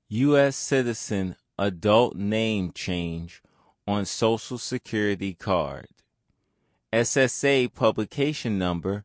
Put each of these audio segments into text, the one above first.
U.S. citizen adult name change on Social Security card. SSA publication number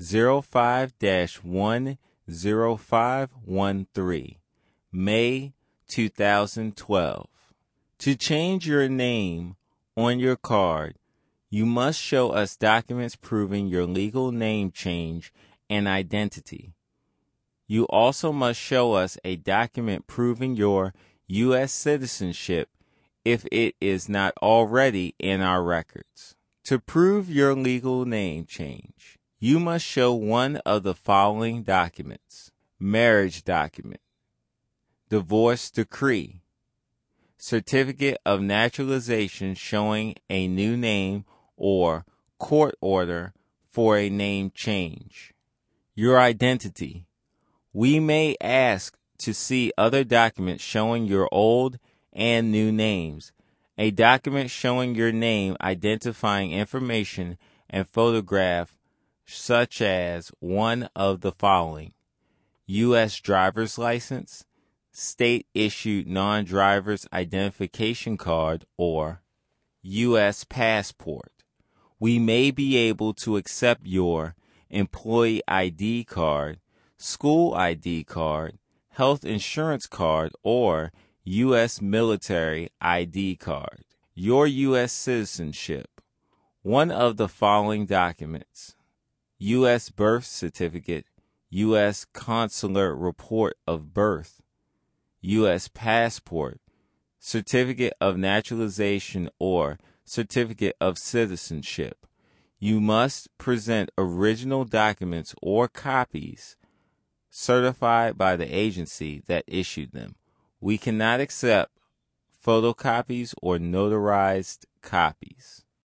05-10513, May 2012. To change your name on your card, you must show us documents proving your legal name change and identity. You also must show us a document proving your U.S. citizenship if it is not already in our records. To prove your legal name change, you must show one of the following documents: marriage document, divorce decree, certificate of naturalization showing a new name or court order for a name change. Your identity. We may ask to see other documents showing your old and new names. A document showing your name identifying information and photograph such as one of the following: U.S. driver's license, state-issued non-driver's identification card, or U.S. passport. We may be able to accept your employee ID card, school ID card, health insurance card, or U.S. military ID card. Your U.S. citizenship. One of the following documents: U.S. birth certificate, U.S. consular report of birth, U.S. passport, certificate of naturalization or certificate of citizenship. You must present original documents or copies certified by the agency that issued them. We cannot accept photocopies or notarized copies.